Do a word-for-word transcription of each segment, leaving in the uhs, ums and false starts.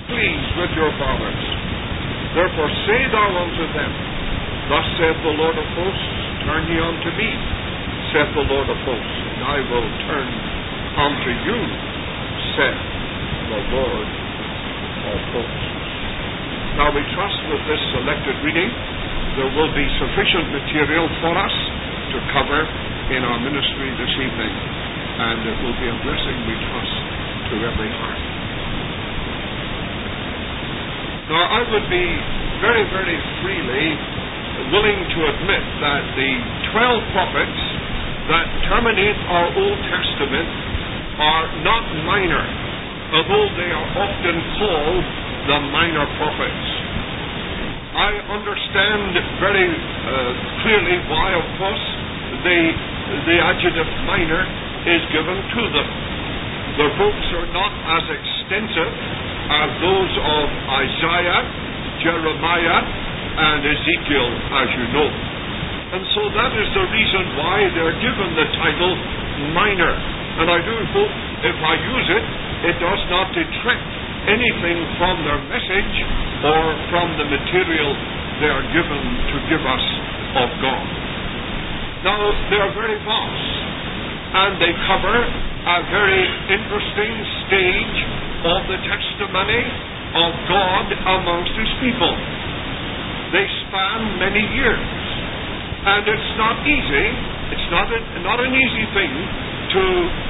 pleased with your fathers. Therefore say thou unto them, Thus saith the Lord of hosts, Turn ye unto me, saith the Lord of hosts, and I will turn unto you, saith the Lord of hosts. Now we trust with this selected reading there will be sufficient material for us to cover in our ministry this evening, and it will be a blessing, we trust, to every heart. Now I would be very, very freely willing to admit that the twelve prophets that terminate our Old Testament are not minor, although they are often called the minor prophets. I understand very uh, clearly why, of course, the, the adjective minor is given to them. Their books are not as extensive as those of Isaiah, Jeremiah, and Ezekiel, as you know. And so that is the reason why they're given the title minor. And I do hope if I use it, it does not detract anything from their message or from the material they are given to give us of God. Now, they are very vast, and they cover a very interesting stage of the testimony of God amongst His people. They span many years, and it's not easy, it's not, a, not an easy thing to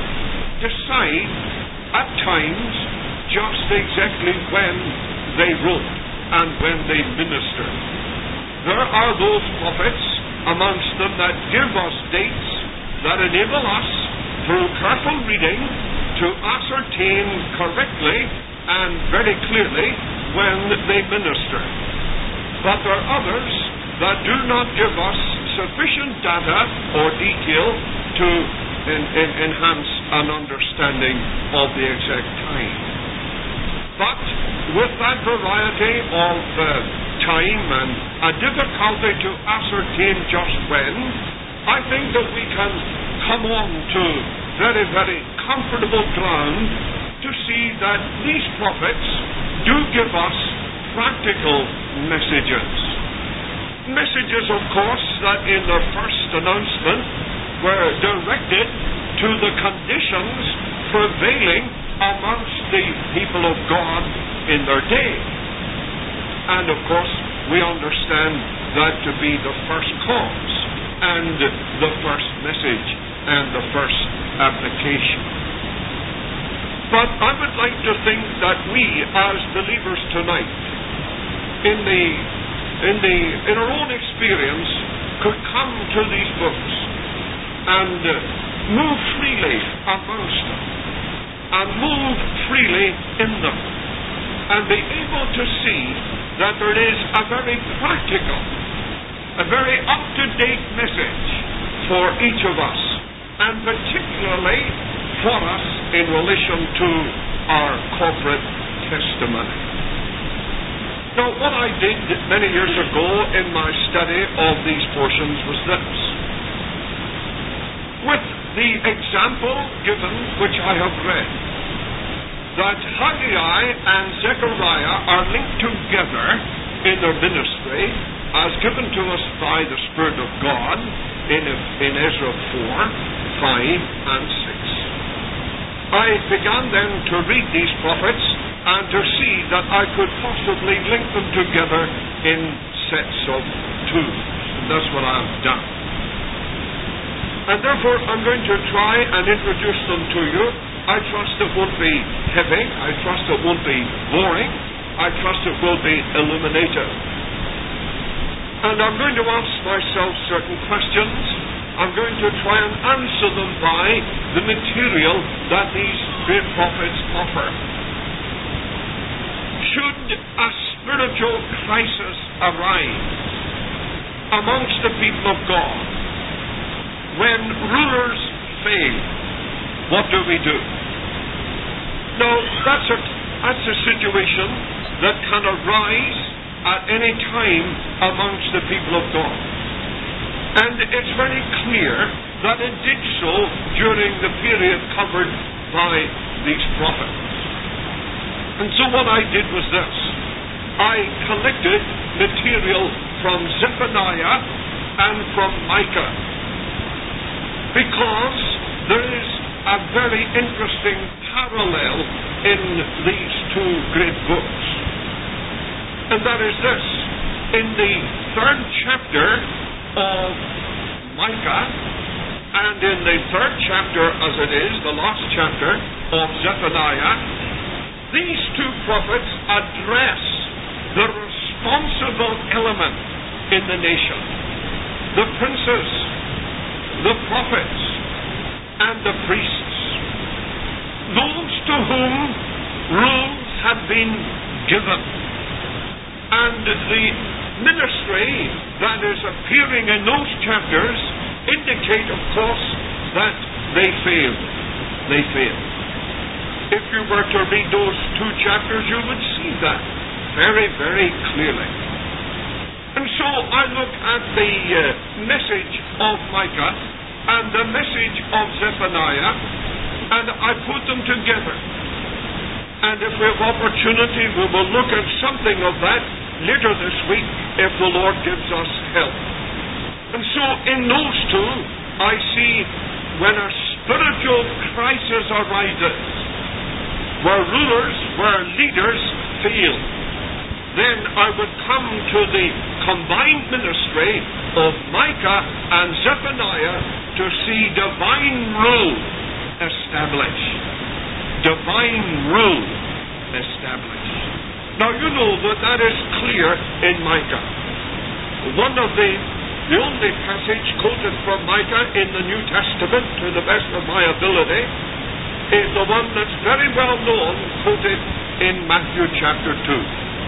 decide at times just exactly when they wrote and when they ministered. There are those prophets amongst them that give us dates that enable us, through careful reading, to ascertain correctly and very clearly when they ministered. But there are others that do not give us sufficient data or detail to in, in, enhance an understanding of the exact time. But with that variety of uh, time and a difficulty to ascertain just when, I think that we can come on to very, very comfortable ground to see that these prophets do give us practical messages. Messages, of course, that in their first announcement were directed to the conditions prevailing amongst the people of God in their day. And of course, we understand that to be the first cause and the first message and the first application. But I would like to think that we as believers tonight, in the in the in our own experience, could come to these books and uh, move freely amongst them, and move freely in them, and be able to see that there is a very practical, a very up-to-date message for each of us, and particularly for us in relation to our corporate testimony. Now, what I did many years ago in my study of these portions was this. With the example given, which I have read, that Haggai and Zechariah are linked together in their ministry, as given to us by the Spirit of God in, in Ezra four, five, and six. I began then to read these prophets and to see that I could possibly link them together in sets of two. And that's what I have done. And therefore I'm going to try and introduce them to you. I trust it won't be heavy. I trust it won't be boring. I trust it will be illuminative. And I'm going to ask myself certain questions. I'm going to try and answer them by the material that these great prophets offer. Should a spiritual crisis arise amongst the people of God, when rulers fail, what do we do? Now, that's a, that's a situation that can arise at any time amongst the people of God. And it's very clear that it did so during the period covered by these prophets. And so what I did was this. I collected material from Zephaniah and from Micah, because there is a very interesting parallel in these two great books. And that is this. In the third chapter of Micah, and in the third chapter, as it is, the last chapter of Zephaniah, these two prophets address the responsible element in the nation. The princes, the prophets, and the priests. Those to whom rules have been given. And the ministry that is appearing in those chapters indicate, of course, that they failed. They failed. If you were to read those two chapters, you would see that very, very clearly. And so I look at the uh, message of Micah and the message of Zephaniah, and I put them together. And if we have opportunity, we will look at something of that later this week, if the Lord gives us help. And so in those two, I see when a spiritual crisis arises, where rulers, where leaders fail, then I would come to the combined ministry of Micah and Zephaniah to see divine rule established. Divine rule established. Now you know that that is clear in Micah. One of the, the only passage quoted from Micah in the New Testament, to the best of my ability, is the one that's very well known, quoted in Matthew chapter two.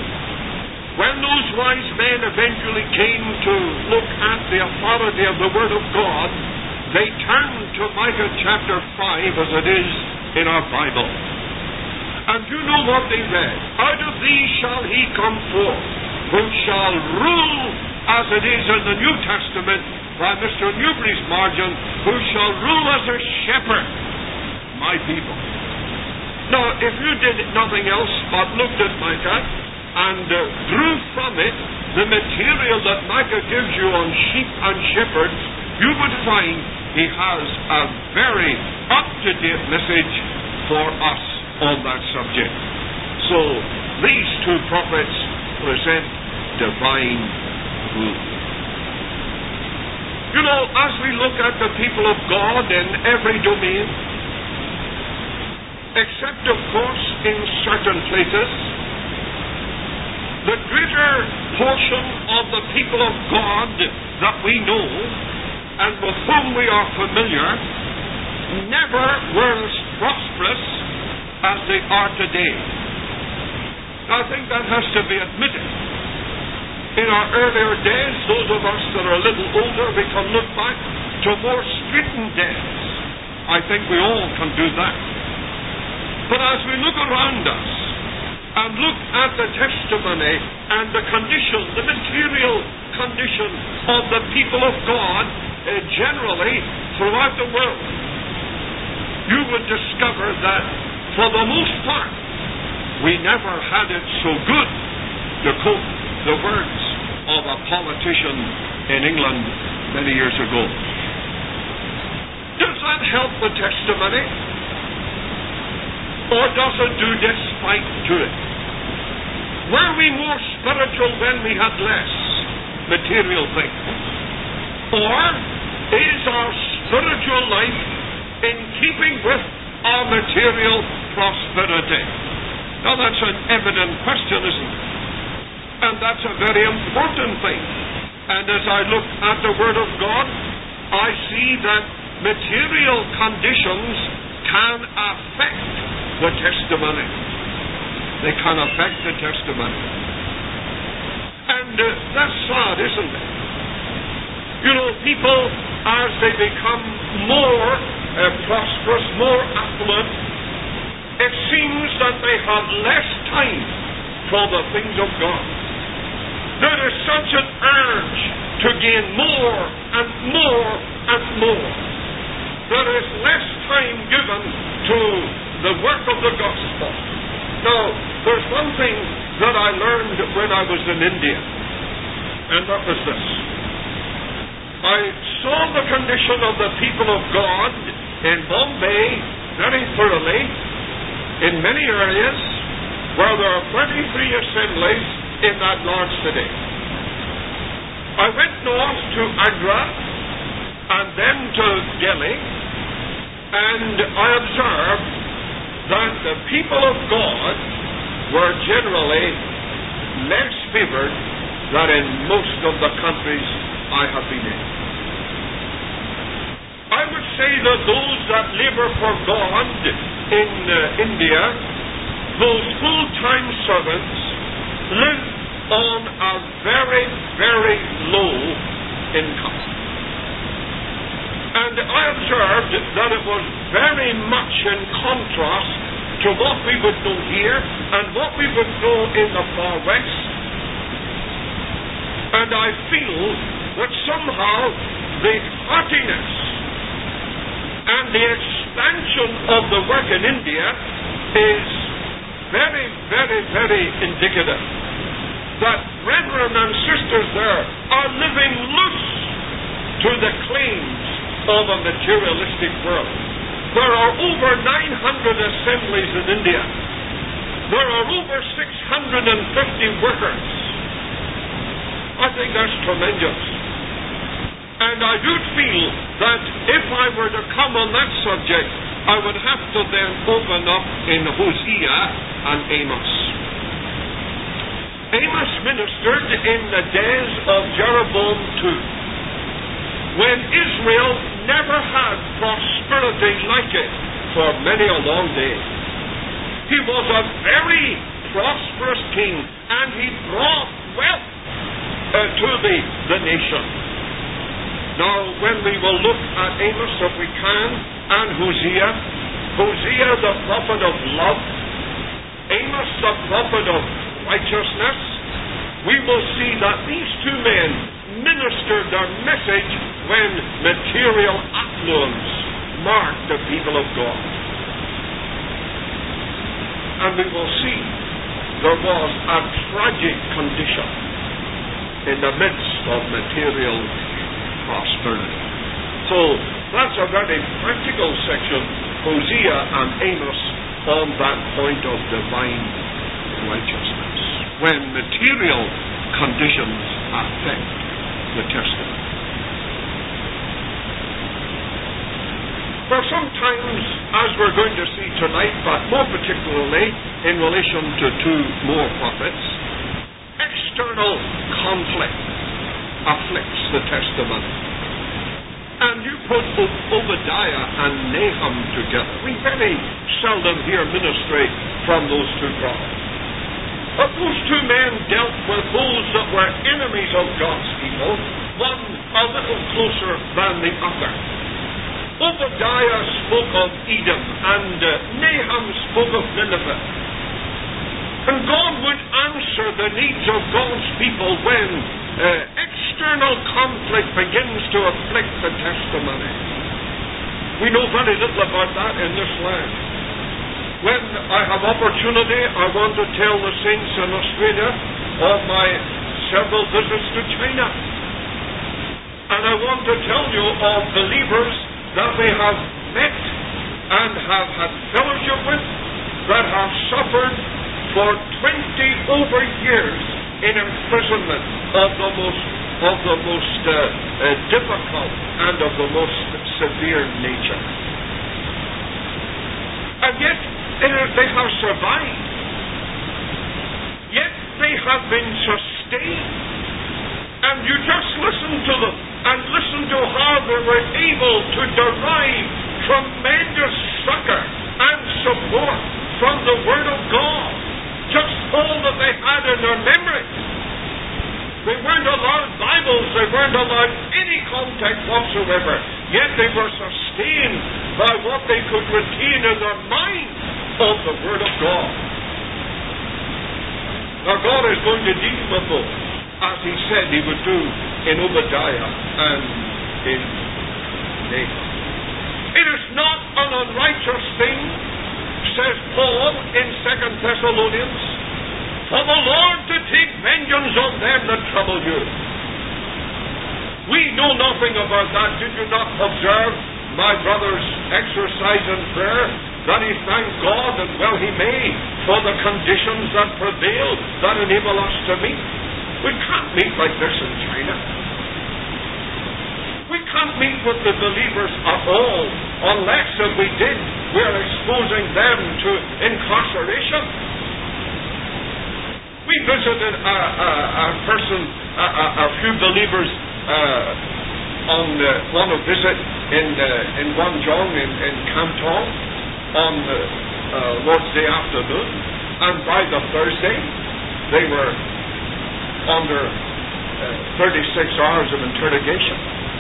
When those wise men eventually came to look at the authority of the Word of God, they turned to Micah chapter five, as it is in our Bible. And you know what they read? Out of these shall he come forth, who shall rule, as it is in the New Testament, by Mister Newbury's margin, who shall rule as a shepherd, my people. Now, if you did nothing else but looked at Micah and uh, drew from it the material that Micah gives you on sheep and shepherds, you would find he has a very up-to-date message for us on that subject. So, these two prophets present divine rule. You know, as we look at the people of God in every domain, except, of course, in certain places, the greater portion of the people of God that we know and with whom we are familiar never were as prosperous as they are today. I think that has to be admitted. In our earlier days, those of us that are a little older, we can look back to more straitened days. I think we all can do that. But as we look around us and look at the testimony and the condition, the material condition of the people of God uh, generally throughout the world, you would discover that for the most part we never had it so good, to quote the words of a politician in England many years ago. Does that help the testimony? Or does it do despite to it? Were we more spiritual when we had less material things? Or is our spiritual life in keeping with our material prosperity? Now that's an evident question, isn't it? And that's a very important thing. And as I look at the Word of God, I see that material conditions can affect the testimony. They can affect the testimony. And uh, that's sad, isn't it? You know, people, as they become more uh, prosperous, more affluent, it seems that they have less time for the things of God. There is such an urge to gain more and more and more. There is less time given to the work of the gospel. Now, There's one thing that I learned when I was in India, and that was this. I saw the condition of the people of God in Bombay very thoroughly, in many areas where there are twenty-three assemblies in that large city. I went north to Agra and then to Delhi, and I observed that the people of God were generally less favored than in most of the countries I have been in. I would say that those that labor for God in uh, India, those full-time servants, live on a very, very low income. And I observed that it was very much in contrast to what we would know here and what we would know in the far west. And I feel that somehow the heartiness and the expansion of the work in India is very, very, very indicative that brethren and sisters there are living loose to the claims of a materialistic world. There are over nine hundred assemblies in India. There are over six hundred fifty workers. I think that's tremendous. And I do feel that if I were to come on that subject, I would have to then open up in Hosea and Amos. Amos ministered in the days of Jeroboam the second, when Israel never had prosperity like it for many a long day. He was a very prosperous king, and he brought wealth uh, to the, the nation. Now, when we will look at Amos, if we can, and Hosea, Hosea the prophet of love, Amos the prophet of righteousness, we will see that these two men ministered their message when material affluence marked the people of God. And we will see there was a tragic condition in the midst of material prosperity. So that's a very practical section, Hosea and Amos, on that point of divine righteousness, when material conditions affect the Testament. For sometimes, as we're going to see tonight, but more particularly in relation to two more prophets, external conflict afflicts the Testament. And you put Obadiah and Nahum together. We very seldom hear ministry from those two prophets. But those two men dealt with those that were enemies of God's people, one a little closer than the other. Obadiah spoke of Edom, and uh, Nahum spoke of Nineveh. And God would answer the needs of God's people when uh, external conflict begins to afflict the testimony. We know very little about that in this land. When I have opportunity, I want to tell the saints in Australia of my several visits to China. And I want to tell you of believers that we have met and have had fellowship with that have suffered for twenty over years in imprisonment of the most of the most uh, uh, difficult and of the most severe nature. And yet they have survived. Yet they have been sustained. And you just listen to them and listen to how they were able to derive tremendous succor and support from the Word of God. Just all that they had in their memory. They weren't allowed Bibles, they weren't allowed any contact whatsoever. Yet they were sustained by what they could retain in their minds of the Word of God. Now God is going to deal with them, as He said He would do in Obadiah and in Nahum. It is not an unrighteous thing, says Paul in Second Thessalonians, for the Lord to take vengeance on them that trouble you. We know nothing about that. Did you not observe my brother's exercise in prayer? That he thanked God, and well he may, for the conditions that prevail, that enable us to meet. We can't meet like this in China. We can't meet with the believers at all, unless if we did, we're exposing them to incarceration. We visited a, a, a person, a, a, a few believers uh, on uh, on a visit in uh, in Guangzhou, in, in Canton, on uh, uh, Lord's Day afternoon, and by the Thursday, they were under uh, thirty-six hours of interrogation.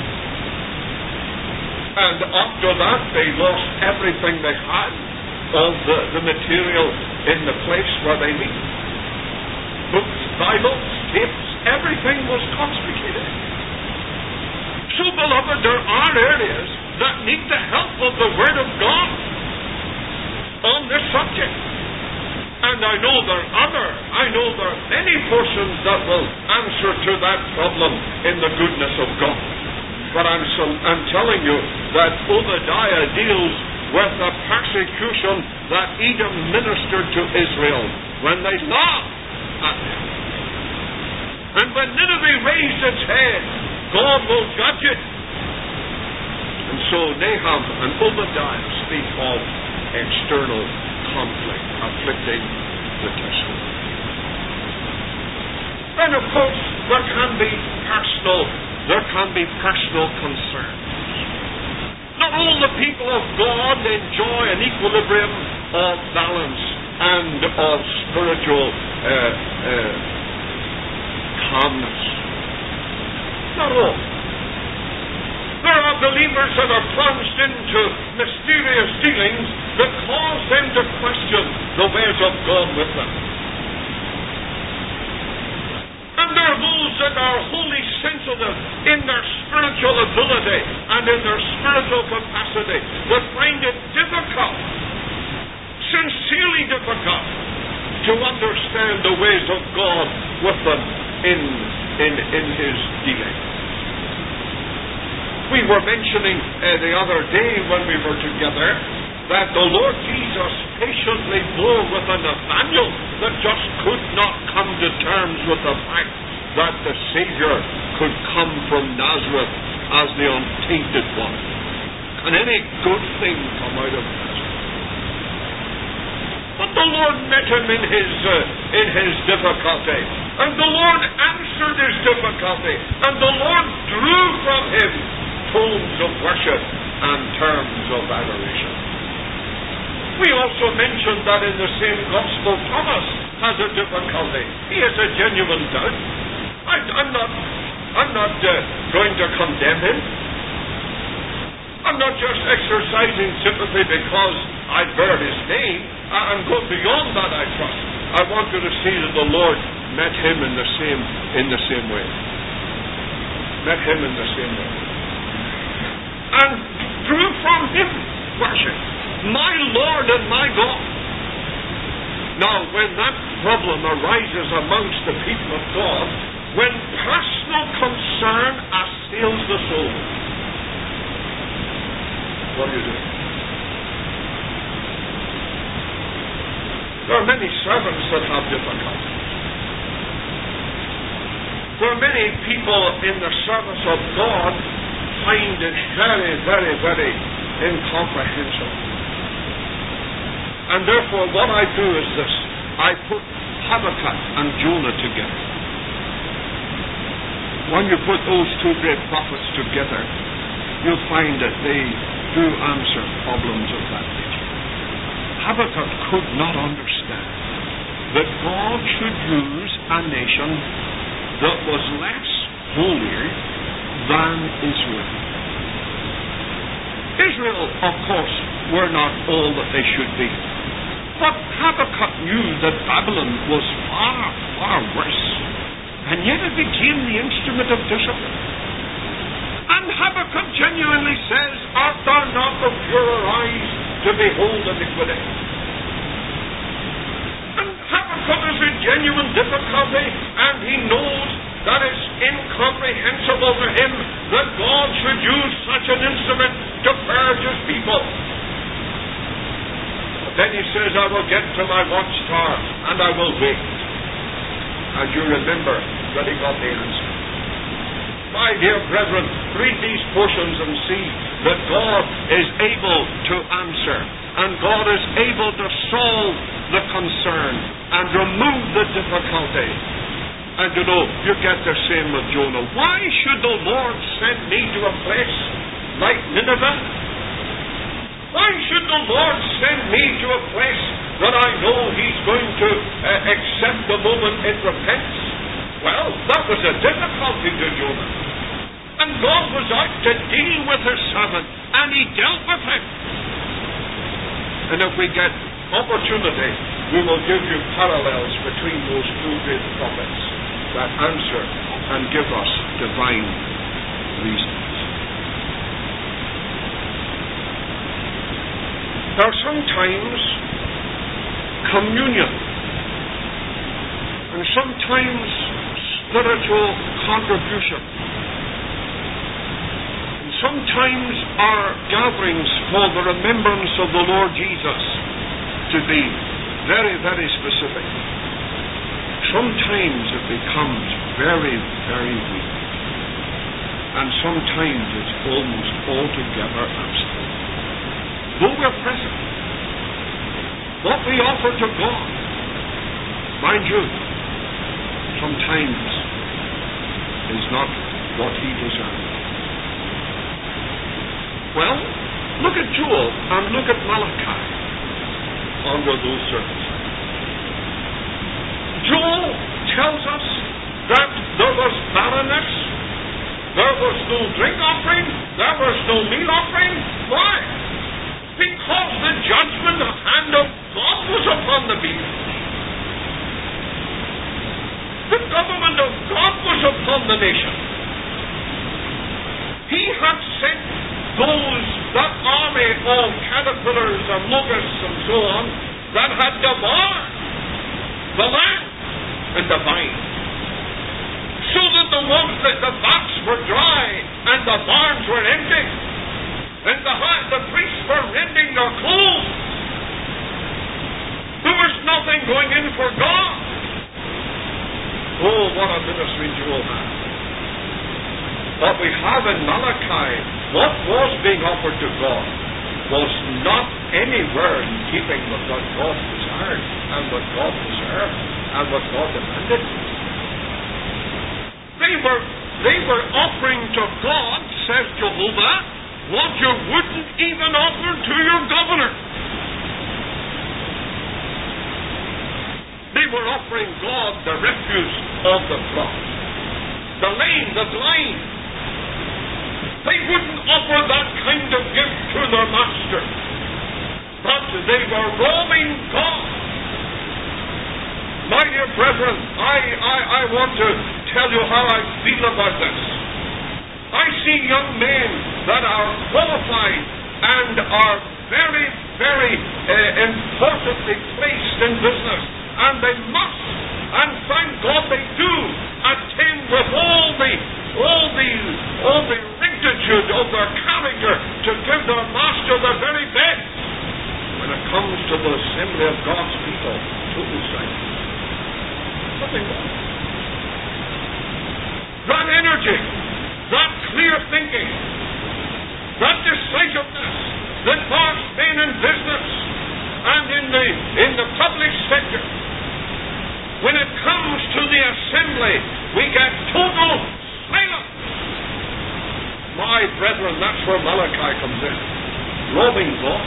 And after that, they lost everything they had, all the, the material in the place where they meet. Books, Bibles, tapes, everything was confiscated. So, beloved, there are areas that need the help of the Word of God on this subject. And I know there are other, I know there are many portions that will answer to that problem in the goodness of God. But I'm, so, I'm telling you that Obadiah deals with the persecution that Edom ministered to Israel when they laughed at them. And when Nineveh raised its head, God will judge it. And so Nahum and Obadiah speak of external conflict afflicting the testimony. Then, of course, there can be personal, there can be personal concerns. Not all the people of God enjoy an equilibrium of balance and of spiritual uh, uh, calmness. Not all. There are believers that are plunged into mysterious dealings that cause them to question the ways of God with them. And there are those that are wholly sensitive in their spiritual ability and in their spiritual capacity that find it difficult, sincerely difficult, to understand the ways of God with them in, in, in His dealing. We were mentioning uh, the other day when we were together that the Lord Jesus patiently bore with a Nathanael that just could not come to terms with the fact that the Savior could come from Nazareth as the untainted one. Can any good thing come out of Nazareth? But the Lord met him in his uh, in his difficulty, and the Lord answered his difficulty, and the Lord drew from him tones of worship and terms of adoration. We also mentioned that in the same gospel, Thomas has a difficulty. He has a genuine doubt. I, I'm not, I'm not uh, going to condemn him. I'm not just exercising sympathy because I bear his name. I, I'm going beyond that, I trust. I want you to see that the Lord met him in the same in the same way. Met him in the same way. And drew from him worship. My Lord and my God. Now, when that problem arises amongst the people of God, when personal concern assails the soul, what do you do? There are many servants that have difficulties. There are many people in the service of God find it very, very, very incomprehensible. And therefore what I do is this. I put Habakkuk and Jonah together. When you put those two great prophets together, you'll find that they do answer problems of that nature. Habakkuk could not understand that God should use a nation that was less holy than Israel. Israel, of course, were not all that they should be. But Habakkuk knew that Babylon was far, far worse. And yet it became the instrument of discipline. And Habakkuk genuinely says, art thou not of purer eyes to behold iniquity? And Habakkuk is a genuine genuine difficulty, and he knows that it's incomprehensible to him that God should use such an instrument to purge his people. But then he says, I will get to my watchtower and I will wait. And you remember that he got the answer. My dear brethren, read these portions and see that God is able to answer, and God is able to solve the concern and remove the difficulty. And you know, you get the same with Jonah. Why should the Lord send me to a place like Nineveh? Why should the Lord send me to a place that I know He's going to uh, accept the moment it repents? Well, that was a difficulty to Jonah. And God was out to deal with His servant, and He dealt with him. And if we get opportunity, we will give you parallels between those two great prophets that answer and give us divine reasons. There are sometimes communion and sometimes spiritual contribution. And sometimes our gatherings for the remembrance of the Lord Jesus to be very, very specific. Sometimes it becomes very, very weak. And sometimes it's almost altogether absent. Though we're present, what we offer to God, mind you, sometimes is not what He deserves. Well, look at Joel and look at Malachi under those circumstances. Joel tells us that there was barrenness, there was no drink offering, there was no meal offering. Why? Because the judgment hand of God was upon the people. The government of God was upon the nation. He had sent those, that army of caterpillars and locusts and so on, that had devoured the land and the vine, so that the ones that the vats were dry and the barns were empty, and the, the priests were rending their clothes. There was nothing going in for God. Oh, what a ministry Joel had. What we have in Malachi, what was being offered to God, was not anywhere in keeping with what God desired and what God deserved and what God demanded. They were, they were offering to God, says Jehovah, what you wouldn't even offer to your governor. They were offering God the refuse of the flock, the lame, the blind. They wouldn't offer that kind of gift to their master, but they were robbing God. My dear brethren, I, I, I want to tell you how I feel about this. I see young men that are qualified and are very, very uh, importantly placed in business, and they must, and thank God they do, attend with all the all the all the rectitude of their character to give their master the very best. When it comes to the assembly of God's people, total silence. Nothing wrong. That energy, that clear thinking, that decisiveness that marks men in business and in the in the public sector. When it comes to the assembly, we get total silence. My brethren, that's where Malachi comes in. Robbing God.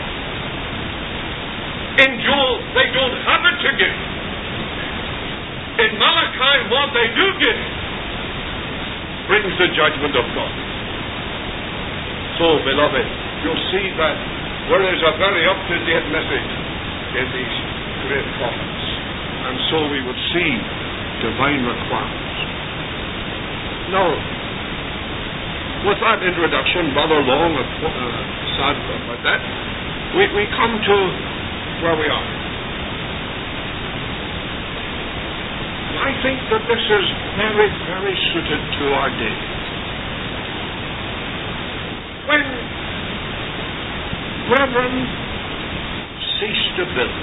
In Joel, they don't have it to give. In Malachi, what they do give brings the judgment of God. So, beloved, you'll see that there is a very up-to-date message in these great prophets. And so we would see divine requirements. Now, with that introduction, rather long and uh, sad about that, we, we come to where we are. think that this is very, very suited to our day. When brethren cease to build,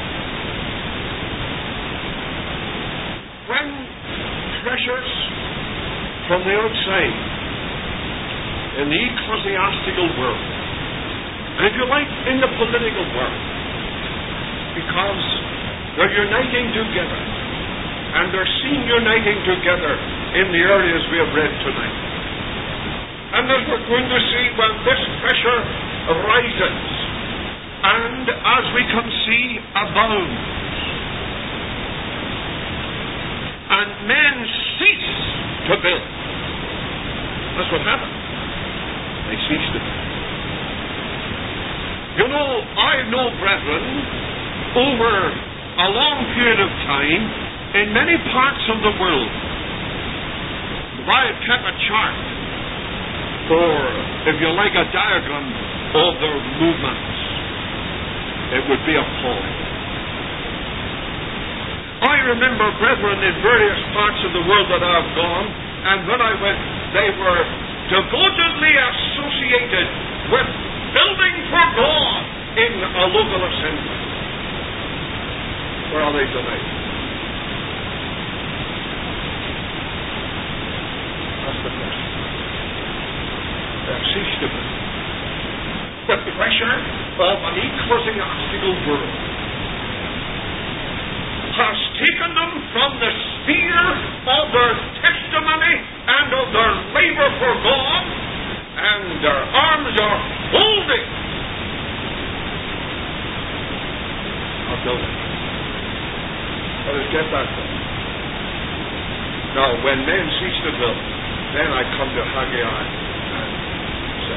when pressures from the outside in the ecclesiastical world, and if you like, in the political world, because they're uniting together, and they're seen uniting together in the areas we have read tonight. And as we're going to see, when this pressure rises, and as we can see, abounds, and men cease to build. That's what happened. They cease to build. You know, I know, brethren, over a long period of time, in many parts of the world, if I had kept a chart, or, if you like, a diagram of their movements, it would be appalling. I remember, brethren, in various parts of the world that I've gone, and when I went, they were devotedly associated with building for God in a local assembly. Where are they tonight? That's the question. They've ceased to build. The pressure of an ecclesiastical world has taken them from the sphere of their testimony and of their labor for God, and their arms are holding our building. Let us get that thing. Now, when men cease to build, then I come to Haggai and say,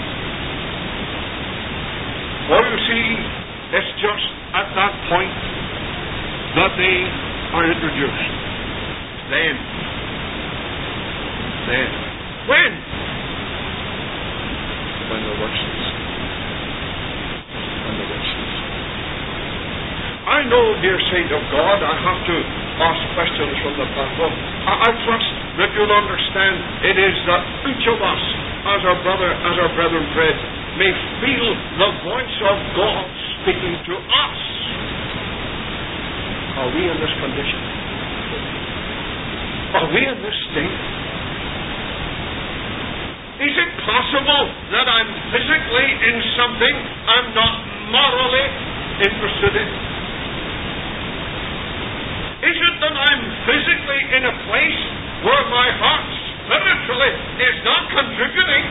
well, you see, it's just at that point that they are introduced. Then. Then. When? When the work ceases. When the work ceases. I know, dear saint of God, I have to ask questions from the platform. I, I trust that you'll understand it is that each of us, as our brother, as our brethren Fred, may feel the voice of God speaking to us. Are we in this condition? Are we in this state? Is it possible that I'm physically in something I'm not morally interested in? Is it that I'm physically in a place where my heart spiritually is not contributing?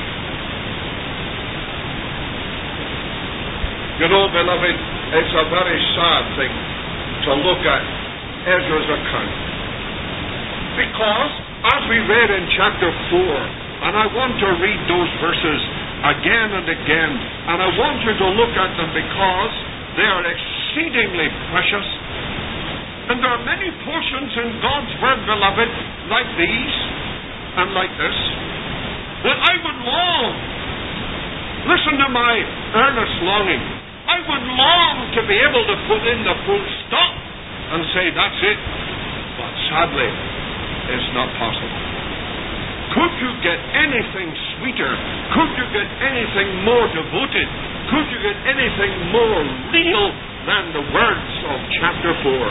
You know, beloved, it's a very sad thing to look at Ezra's account. Because, as we read in chapter four, and I want to read those verses again and again, and I want you to look at them because they are exceedingly precious. And there are many portions in God's Word, beloved, like these, and like this, that I would long. Listen to my earnest longing. I would long to be able to put in the full stop and say, that's it. But sadly, it's not possible. Could you get anything sweeter? Could you get anything more devoted? Could you get anything more real than the words of chapter four?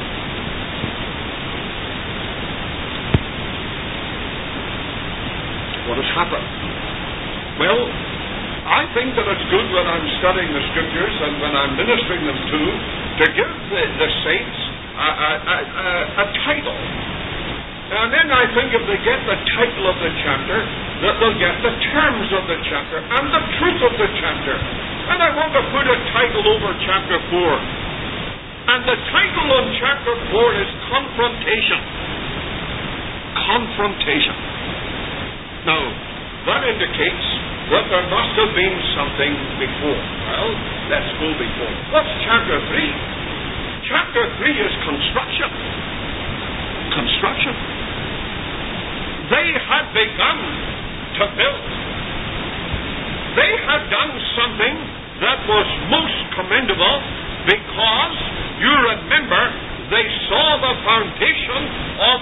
What has happened? Well, I think that it's good when I'm studying the Scriptures and when I'm ministering them to, to give the, the saints a, a, a, a title. And then I think if they get the title of the chapter, that they'll get the terms of the chapter and the truth of the chapter. And I want to put a title over chapter four. And the title on chapter four is Confrontation. Confrontation. Now, that indicates that there must have been something before. Well, let's go before. What's chapter three? Chapter three is construction. Construction. They had begun to build. They had done something that was most commendable because, you remember, they saw the foundation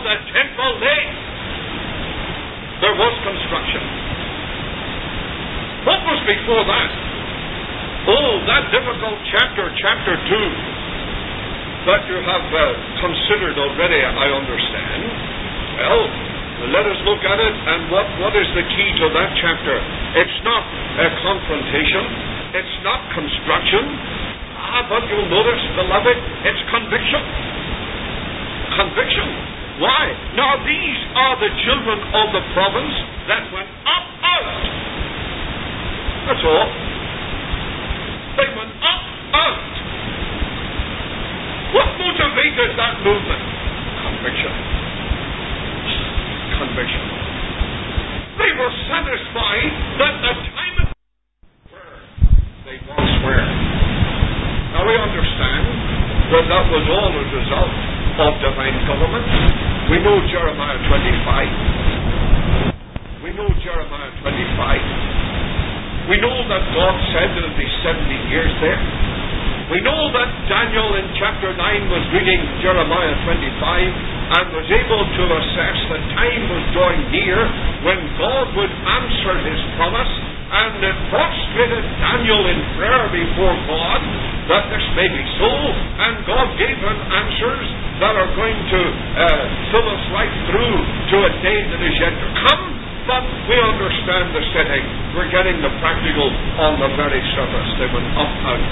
before that. Oh, that difficult chapter, chapter two, that you have uh, considered already, I understand. Well, let us look at it, and what, what is the key to that chapter? It's not a confrontation. It's not construction. Ah, but you'll notice, beloved, it's conviction. Conviction. Why? Now, these are the children of the province that went up out. That's all. They went up out. What motivated that movement? Conviction. Conviction. They were satisfied that the time of where they once were. Now we understand that that was all a result of divine government. We know Jeremiah twenty-five. We know Jeremiah twenty-five. We know that God said there would be seventy years there. We know that Daniel in chapter nine was reading Jeremiah twenty-five and was able to assess that time was drawing near when God would answer his promise, and it prostrated Daniel in prayer before God that this may be so, and God gave him answers that are going to uh, fill us right through to a day that is yet to come. But we understand the setting. We're getting the practical on the very surface. They went up out.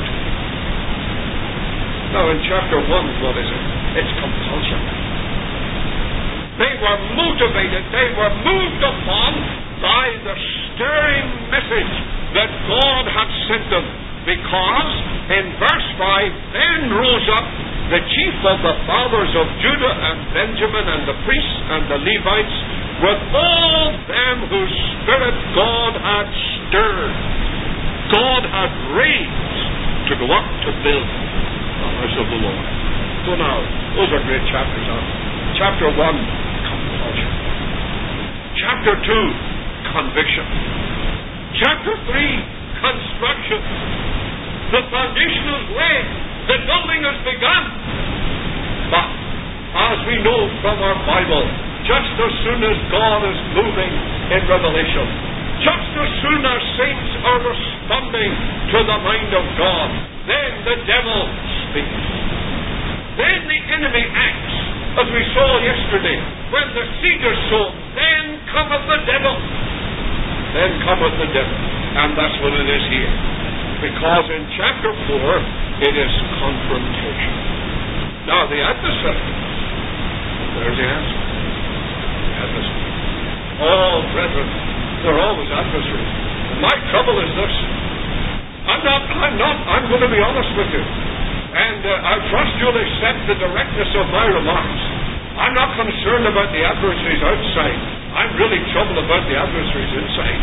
Now in chapter one, what is it? It's compulsion. They were motivated, they were moved upon by the stirring message that God had sent them. Because in verse five, then rose up the chief of the fathers of Judah and Benjamin and the priests and the Levites with all them whose spirit God had stirred. God had raised to go up to build the house of the Lord. So now, those are great chapters. Now, chapter one, compulsion. Chapter two, conviction. Chapter three, construction. The foundation is laid. The building has begun. But, as we know from our Bible, just as soon as God is moving in revelation, just as soon as saints are responding to the mind of God, then the devil speaks. Then the enemy acts, as we saw yesterday. When the seed is sown, then cometh the devil. Then cometh the devil. And that's what it is here. Because in chapter four, it is confrontation. Now the adversary, there's the answer. The adversary. Oh, brethren, there are always adversaries. My trouble is this. I'm not, I'm not, I'm going to be honest with you. And uh, I trust you'll accept the directness of my remarks. I'm not concerned about the adversaries outside. I'm really troubled about the adversaries inside.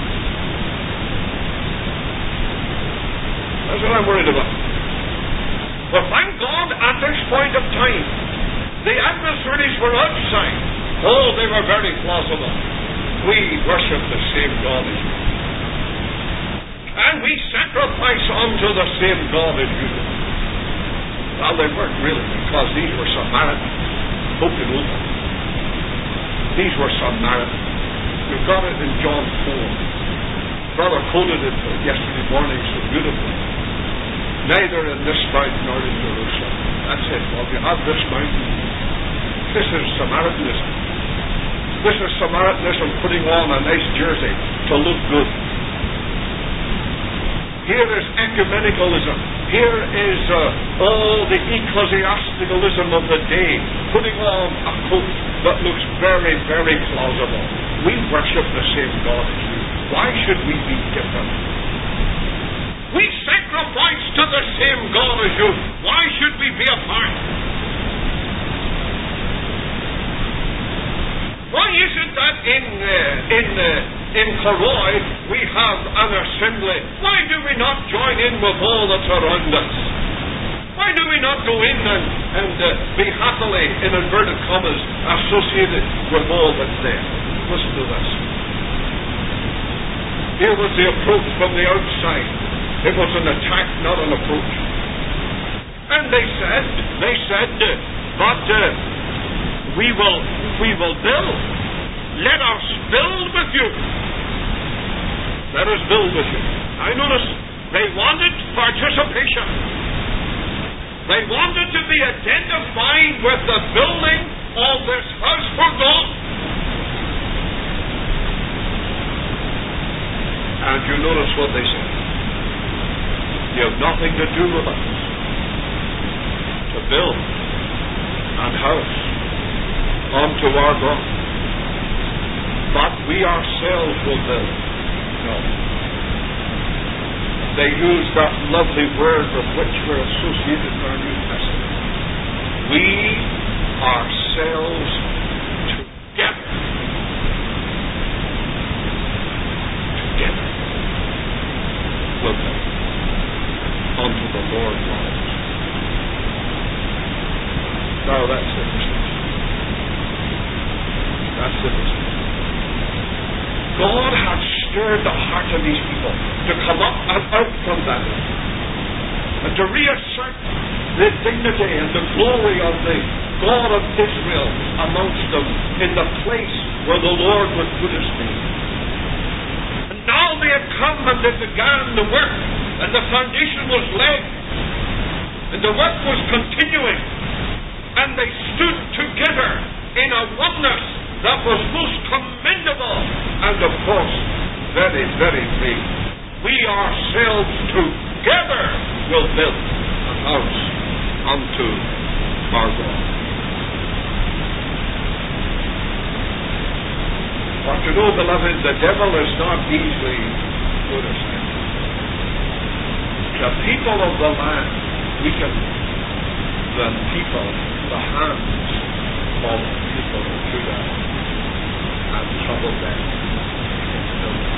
That's what I'm worried about. But thank God, at this point of time, the adversaries were outside. Oh, they were very plausible. We worship the same God as you. And we sacrifice unto the same God as you. Well, they weren't really, because these were Samaritans. Hope you know that. These were Samaritans. We've got it in John four. Brother quoted it yesterday morning so beautifully. Neither in this mountain nor in Jerusalem. That's it. Well, you have this mountain. This is Samaritanism. This is Samaritanism putting on a nice jersey to look good. Here is ecumenicalism. Here is uh, all the ecclesiasticalism of the day, putting on a coat that looks very, very plausible. We worship the same God as you. Why should we be different? We sacrifice to the same God as you. Why should we be apart? Why is it that in uh, in uh, in Corroy we have an assembly? Why do we not join in with all that's around us? Why do we not go in and, and uh, be happily, in inverted commas, associated with all that's there? Listen to this. Here was the approach from the outside. It was an attack, not an approach. And they said, they said, uh, but uh, we will, we will build. Let us build with you. Let us build with you. I notice they wanted participation. They wanted to be identified with the building of this house for God. And you notice what they said. You have nothing to do with us to build an house unto our God, but we ourselves will build. No. They use that lovely word with which we're associated in our New Testament. We ourselves together. Together will build unto the Lord God. Now that's interesting. That's interesting. God had stirred the heart of these people to come up and out from that and to reassert the dignity and the glory of the God of Israel amongst them in the place where the Lord would put his name. And now they had come and they began the work, and the foundation was laid, and the work was continuing, and they stood together in a oneness that was most commendable and, of course, very, very great. We ourselves together will build a house unto our God. But you know, beloved, the devil is not easily put aside. The people of the land weaken the people, the hands of the people of Judah, and trouble them in building.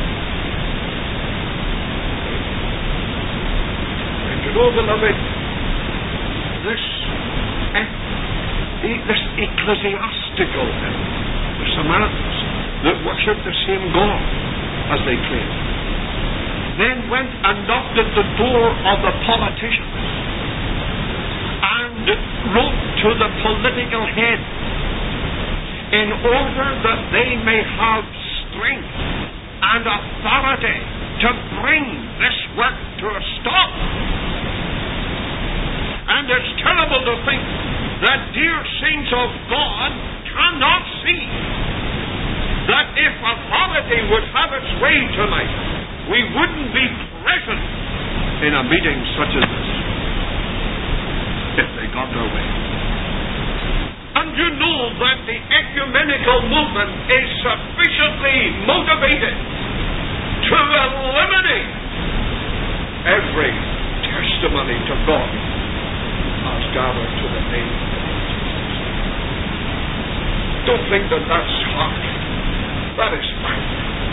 And you know, beloved, this, this ecclesiastical element, the Samaritans that worshipped the same God as they claimed, then went and knocked at the door of the politicians and wrote to the political head in order that they may have strength and authority to bring this work to a stop. And it's terrible to think that dear saints of God cannot see that if authority would have its way tonight, we wouldn't be present in a meeting such as this if they got their way. And you know that the ecumenical movement is sufficiently motivated to eliminate every testimony to God as gathered to the name of the Lord. Don't think that that's hard. That is fine.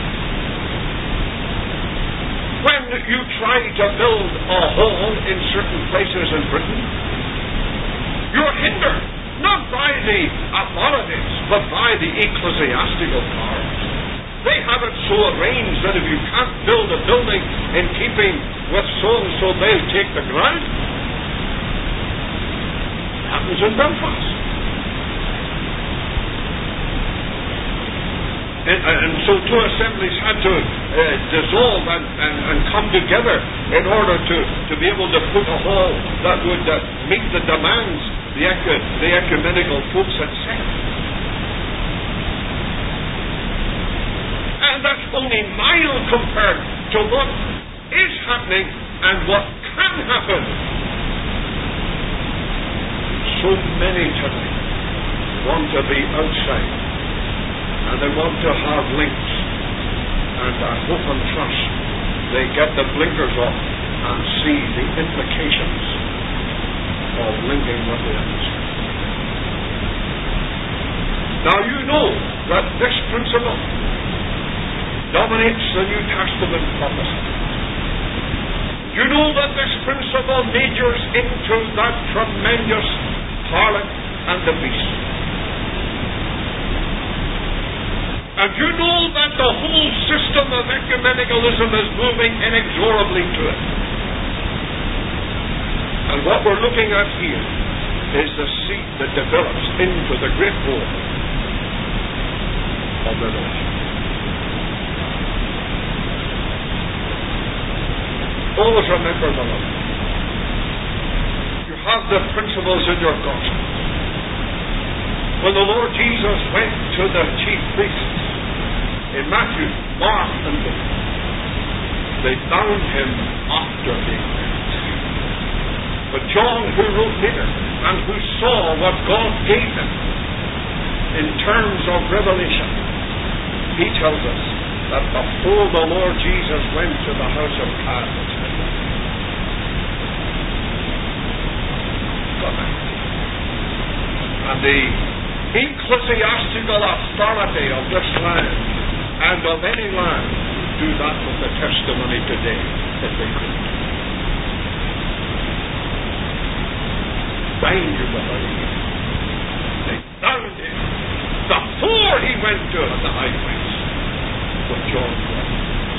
When you try to build a hall in certain places in Britain, you're hindered not by the authorities, but by the ecclesiastical powers. They have it so arranged that if you can't build a building in keeping with so-and-so, they'll take the ground. It happens in Belfast. And, and so two assemblies had to uh, dissolve and, and, and come together in order to, to be able to put a hall that would uh, meet the demands the, ecu- the ecumenical folks had set. And that's only mild compared to what is happening and what can happen. So many tonight want to be outside, and they want to have links, and I hope and trust they get the blinkers off and see the implications of linking with the outside. Now you know that this principle dominates the New Testament prophecy. You know that this principle majors into that tremendous harlot and the beast. And you know that the whole system of ecumenicalism is moving inexorably to it. And what we're looking at here is the seed that develops into the great war of Revelation. Always remember, beloved, you have the principles in your gospel. When the Lord Jesus went to the chief priests in Matthew, Mark, and Luke, they found him after being dead. But John, who wrote later, and who saw what God gave him in terms of revelation, he tells us that before the Lord Jesus went to the house of Caiaphas, and the ecclesiastical authority of this land and of any land do that with the testimony today if they could. Find you the body. They found him before he went to the high priest with John Christ.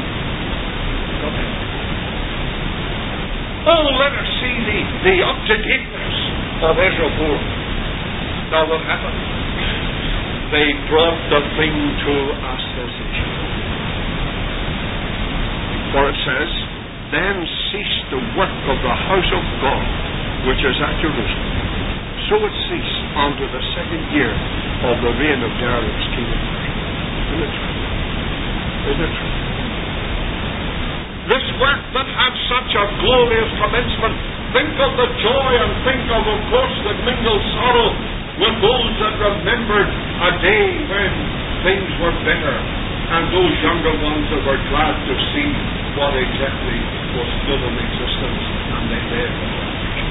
Oh, let us see the, the up-to-dateness of Ezra four. Now what happened? They brought the thing to a cessation. For it says, then ceased the work of the house of God, which is at Jerusalem. So it ceased unto the second year of the reign of Darius, king of Persia. Isn't it true? Isn't it true? This work that had such a glorious commencement, think of the joy and think of, of course, the mingled sorrow with those that remembered a day when things were better, and those younger ones that were glad to see what exactly was still in existence, and they led the salvation.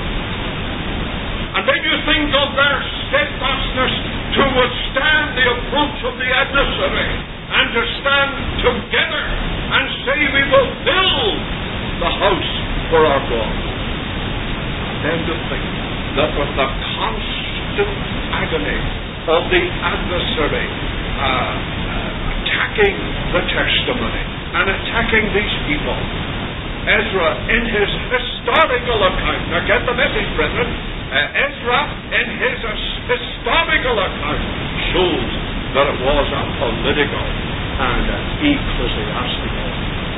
And then you think of their steadfastness to withstand the approach of the adversary, and to stand together and say, we will build the house for our God. And then to think that with the constant agony of the adversary uh, uh, attacking the testimony and attacking these people, Ezra, in his historical account, now get the message, brethren, uh, Ezra, in his historical account, shows that it was a political and an ecclesiastical.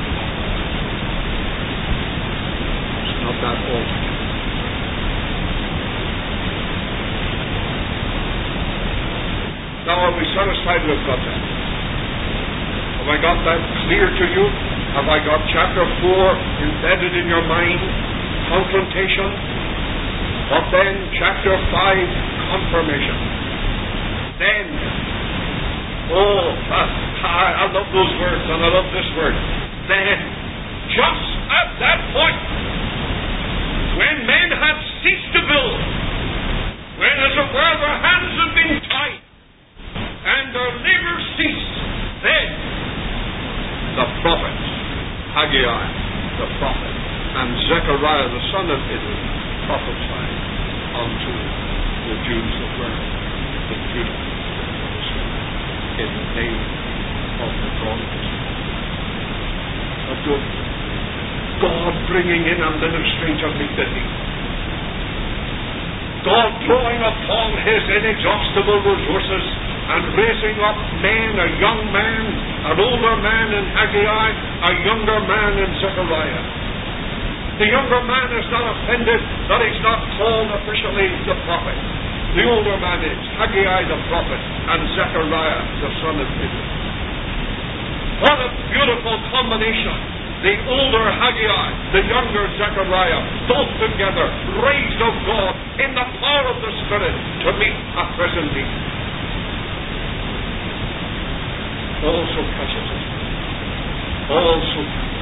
It's not that altogether. Now, are we satisfied with God then? Have I got that clear to you? Have I got chapter four embedded in your mind? Confrontation. But then chapter five, confirmation. Then, oh, I, I love those words, and I love this word. Then, just at that point, when men had ceased to build, when as it were their hands had been tied, and their labor ceased, then the prophets, Haggai the prophet, and Zechariah the son of Iddo prophesied unto the Jews that were in Judah in the name of the God of Israel. God bringing in and ministering to meet the need. God drawing upon His inexhaustible resources and raising up men, a young man, an older man in Haggai, a younger man in Zechariah. The younger man is not offended that he's not called officially the prophet. The older man is Haggai the prophet and Zechariah the son of Iddo. What a beautiful combination. The older Haggai, the younger Zechariah, both together, raised of God in the power of the Spirit to meet a present need. All so precious. All so precious.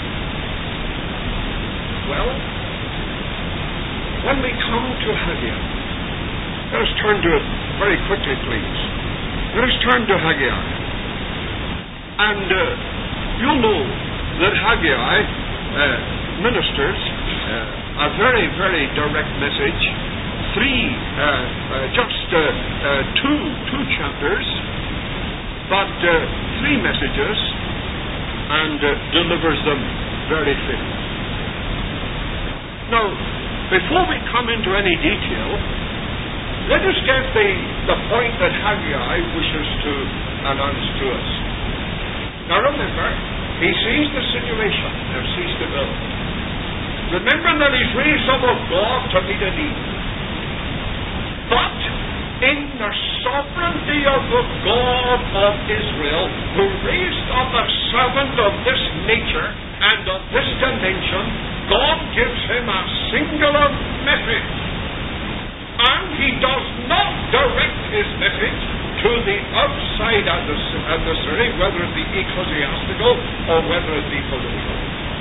Well, when we come to Haggai, let us turn to it very quickly, please. Let us turn to Haggai. And uh, you'll know that Haggai uh, ministers uh, a very, very direct message. Three, uh, uh, just uh, uh, two, two chapters, but uh, three messages, and uh, delivers them very faithfully. Now, before we come into any detail, let us get the, the point that Haggai wishes to announce to us. Now remember, he sees the situation. They've ceased to build. remembering that he's raised up a God to meet a need. But in the sovereignty of the God of Israel, who raised up a servant of this nature and of this dimension, God gives him a singular message. And he does not direct his message to the outside adversary, whether it be ecclesiastical or whether it be political.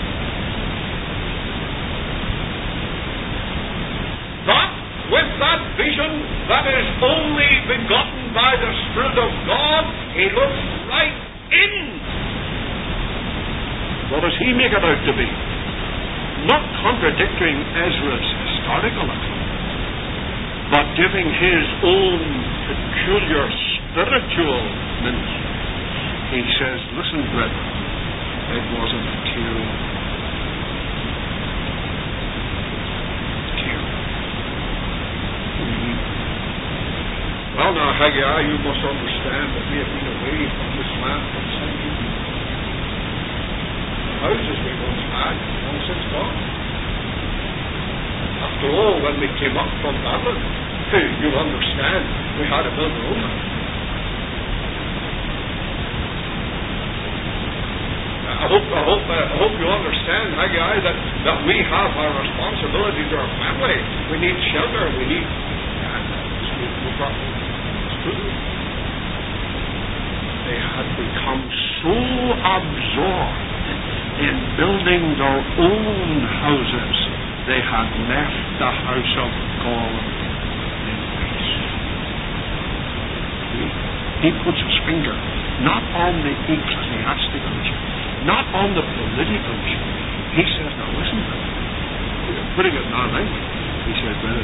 But with that vision that is only begotten by the Spirit of God, he looks right in. What does he make it out to be? Not contradicting Ezra's historical account, but giving his own peculiar spiritual ministry. He says, listen, brethren, it was a material. Material. Mm-hmm. Well, now, Haggai, you must understand that we have been away from this land for seventy years. The houses we once had have long since gone. After all, when we came up from Babylon, you'll understand, we had to build our own house. I hope, I hope, uh, I hope you understand, Haggai, that, that we have our responsibility to our family. We need shelter. We need. They had become so absorbed in building their own houses, they had left the house of God in peace. He puts his finger not on the ecclesiastical issue, not on the political issue. He says, now listen, putting it in our language, he says, brother,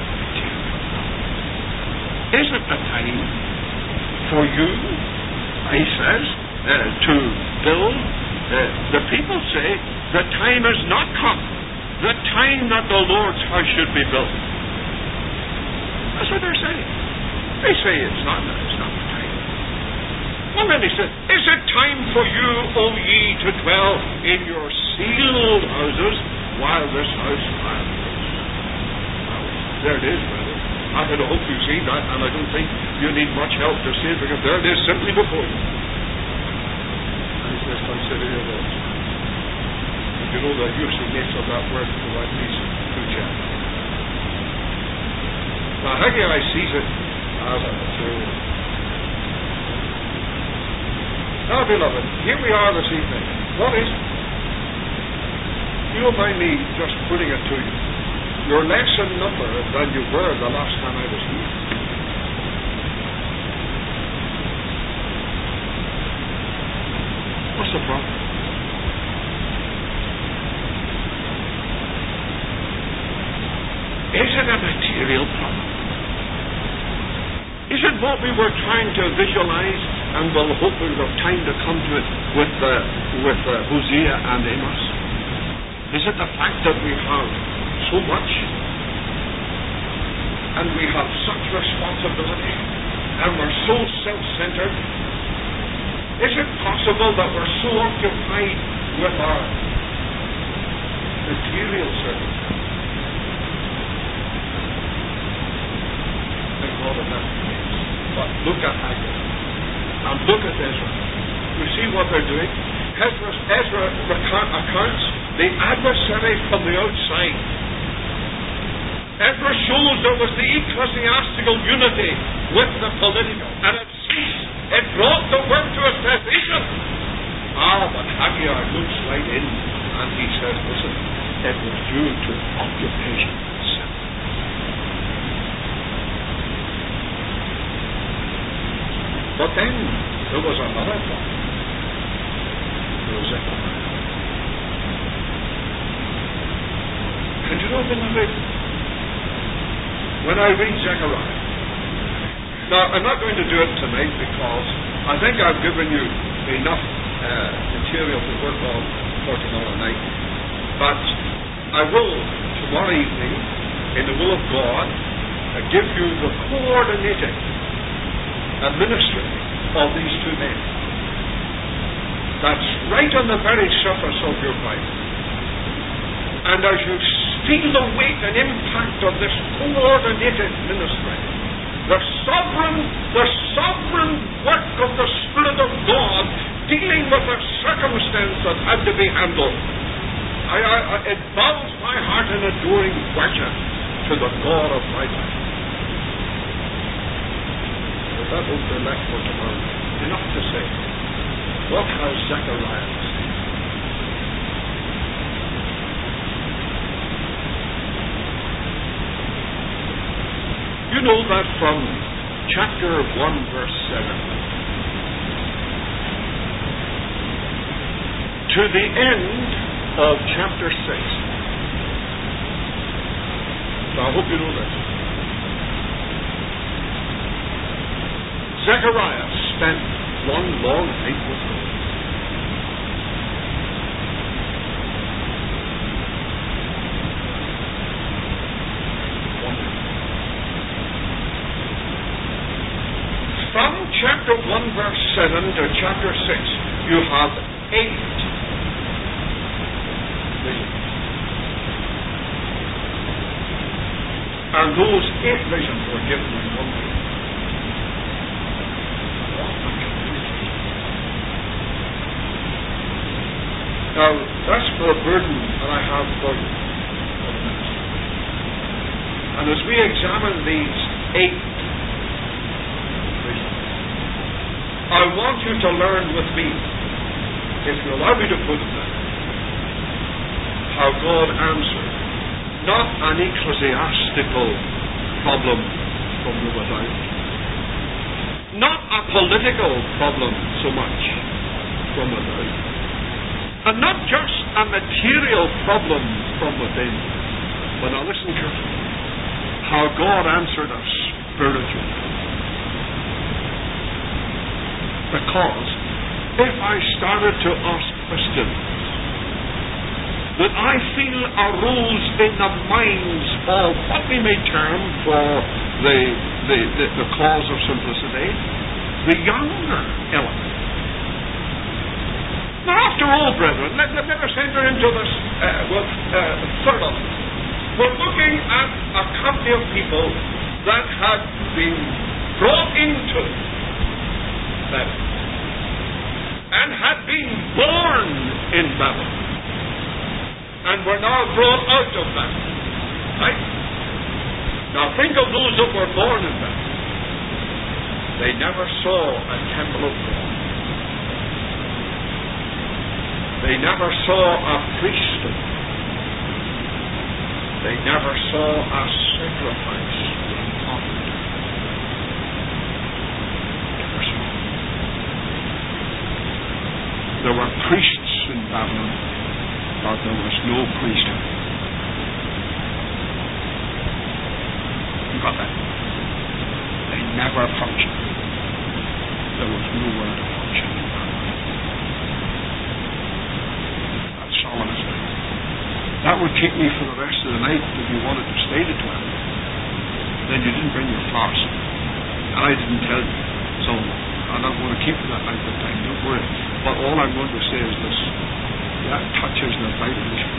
is it the time for you, he says, uh, to build? Uh, the people say, the time has not come. The time that the Lord's house should be built. That's what they're saying. They say it's not, it's not the time. Well, then he said, is it time for you, O ye, to dwell in your sealed houses while this house stands? Well, there it is, brother. I had hoped you see that, and I don't think you need much help to see it, because there it is simply before you. And he says, consider your words. You know the usage nature of that word throughout these two chapters. Now, Haggai sees it as a material. Now, beloved, here we are this evening. What is it? You don't mind me just putting it to you. You're less in number than you were the last time I was here. What's the problem? Is it a material problem? Is it what we were trying to visualize, and we'll hope we'll have time to come to it with uh, with uh, Hosea and Amos? Is it the fact that we have so much, and we have such responsibility, and we're so self-centered? Is it possible that we're so occupied with our material circumstances? Thank God of that. But look at Haggai, and look at Ezra. You see what they're doing? Ezra, Ezra accounts the adversary from the outside. Ezra shows there was the ecclesiastical unity with the political, and it ceased. It brought the work to a cessation. Ah, but Haggai looks right in, and he says, listen, it was due to occupation of sin. But then there was another thought. There was Zechariah. And you know, beloved, when I read Zechariah, now I'm not going to do it tonight because I think I've given you enough uh, material to work on for tomorrow night. But I will, tomorrow evening, in the will of God, uh, give you the coordinated uh, ministry of these two men. That's right on the very surface of your Bible. And as you feel the weight and impact of this coordinated ministry, the sovereign, the sovereign work of the Spirit of God dealing with a circumstance that had to be handled, I, I, it bows my heart in adoring worship to the God of my life. But that will be left for tomorrow. Enough to say, what has Zechariah to say? You know that from chapter one, verse seven, to the end of chapter six. Now, I hope you know this. Zechariah spent one long night with God. One night. From chapter one, verse seven to chapter six, you have eight visions. And those eight visions were given in one night. Now, that's the burden that I have for you. And as we examine these eight visions, I want you to learn with me, if you allow me to put it that, how God answered not an ecclesiastical problem from the without, not a political problem so much from without, and not just a material problem from within, but now listen carefully, how God answered us spiritually. Because if I started to ask questions that I feel arose in the minds of what we may term, for the, the, the, the cause of simplicity, the younger element. Now, after all, brethren, let, let us enter into this uh, with uh, thoroughly. We're looking at a company of people that had been brought into Babylon and had been born in Babylon and were now brought out of Babylon. Right? Now, think of those that were born in Babylon. They never saw a temple of God. They never saw a priesthood. They never saw a sacrifice being offered. Never saw. There were priests in Babylon, but there was no priesthood. You got that? They never functioned. There was nowhere to function in Babylon. That's Solomon's way. That would keep me for the rest of the night if you wanted to stay to twelve. Then you didn't bring your flask. And I didn't tell you. So I'm not going to keep you that length of time, don't worry. But all I'm going to say is this. That touches the vital issue.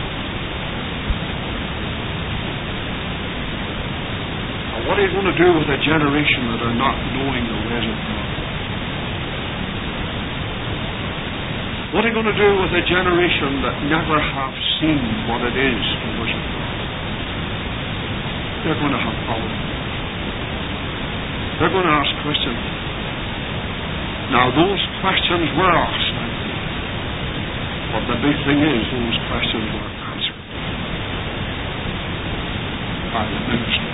Now, what are you going to do with a generation that are not knowing the ways of God? What are you going to do with a generation that never have seen what it is to worship God? They're going to have problems. They're going to ask questions. Now, those questions were asked. But the big thing is, those questions were answered by the ministry.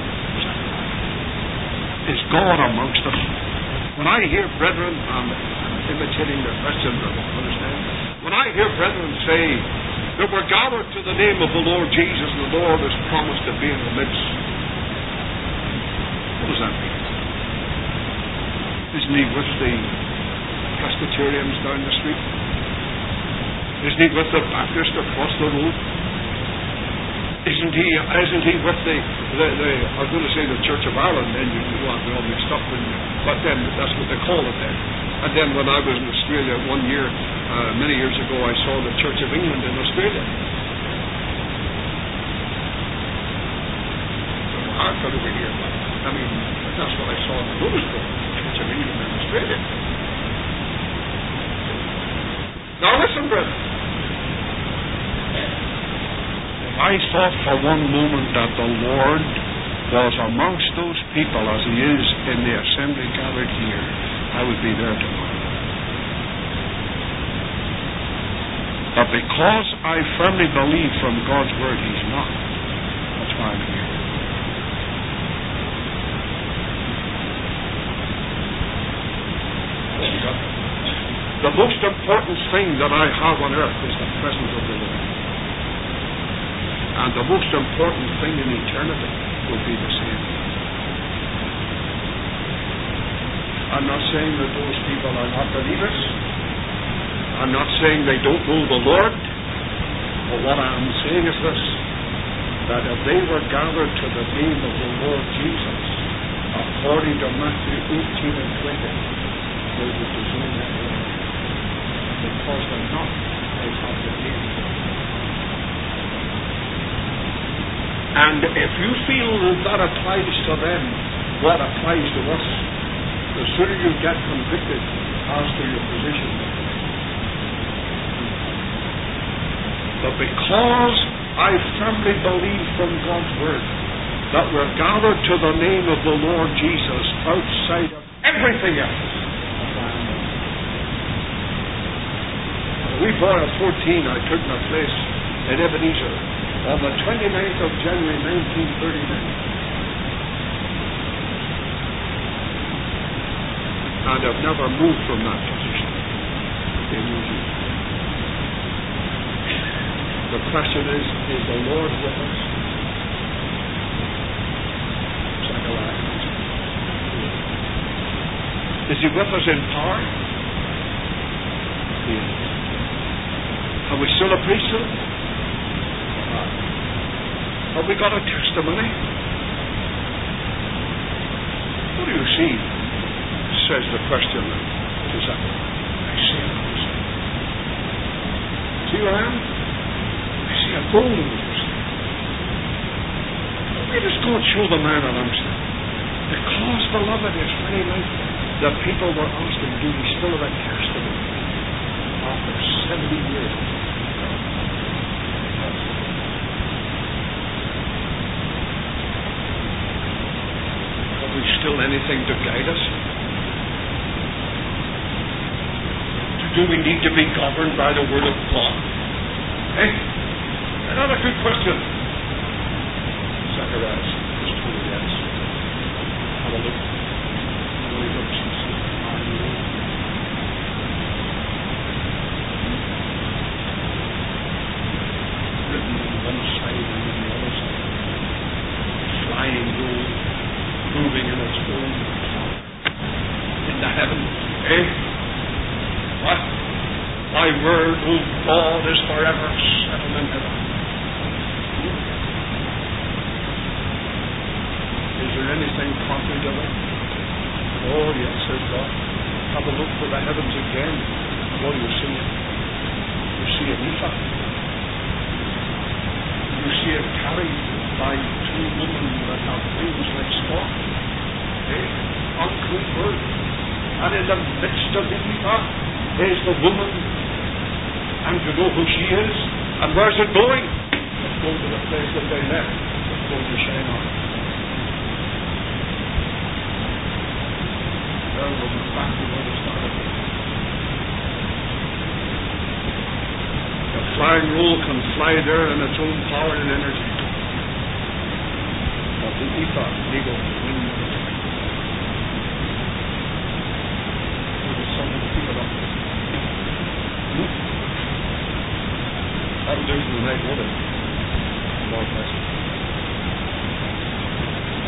Is God amongst us? When I hear brethren, I'm imitating the Christians, I won't understand. When I hear brethren say that we're gathered to the name of the Lord Jesus and the Lord has promised to be in the midst, what does that mean? Isn't he with the Presbyterians down the street? Isn't he with the Baptist across the road? Isn't he Isn't he with the, the, the I was going to say the Church of Ireland, then you go on, they're all mixed up, but then that's what they call it then. And then when I was in Australia one year, uh, many years ago, I saw the Church of England in Australia. for over here. I mean, that's what I saw in the notice board. It's a reading in Australia. Now listen, brother. If I thought for one moment that the Lord was amongst those people as He is in the assembly gathered here, I would be there tomorrow. But because I firmly believe from God's Word He's not, that's why I'm here. The most important thing that I have on earth is the presence of the Lord. And the most important thing in eternity will be the same. I'm not saying that those people are not believers. I'm not saying they don't know the Lord. But what I'm saying is this, that if they were gathered to the name of the Lord Jesus, according to Matthew eighteen and twenty, they would disown that Lord. Because they're not, they have the name. And if you feel that applies to them, what applies to us, the sooner you get convicted as to your position. But because I firmly believe from God's Word that we're gathered to the name of the Lord Jesus outside of everything else. A wee boy of fourteen, I took my place in Ebenezer on the twenty-ninth of January nineteen thirty-nine. And I've never moved from that position. The question is, is the Lord with us? Is He with us in power? Yes. Are we still a priesthood? Have we got a testimony? What do you see? Says the question. What is that? I see a house. See what I am? I see a golden house. Where does God show the man an answer? Because, beloved, it's very like the people were asking, do we still have a testimony after seventy years? Have we still anything to guide us? Do we need to be governed by the Word of God? Eh? Another good question. Zacharias is told yes. Have a look. Holy looks and see the man written on one side and on the other side. Flying gold, moving in its own power. In the heavens. Eh? What? Thy word, O God, is forever settled in heaven. Is there anything contrary to that? Oh, yes, says God. Have a look to the heavens again. What do you see? You see an ephah. You see it carried by two women that have wings like storks. Eh? Uncouth bird. And in the midst of the ephah is the woman, and you know who she is, and where's it going? It's going to the place that they left. It's going to Shinar. There we'll go back to where they started. The flying roll can fly there in its own power and energy. But the ephah, eagle, wind of the time. Something to keep it up. That'll do for the night, won't it?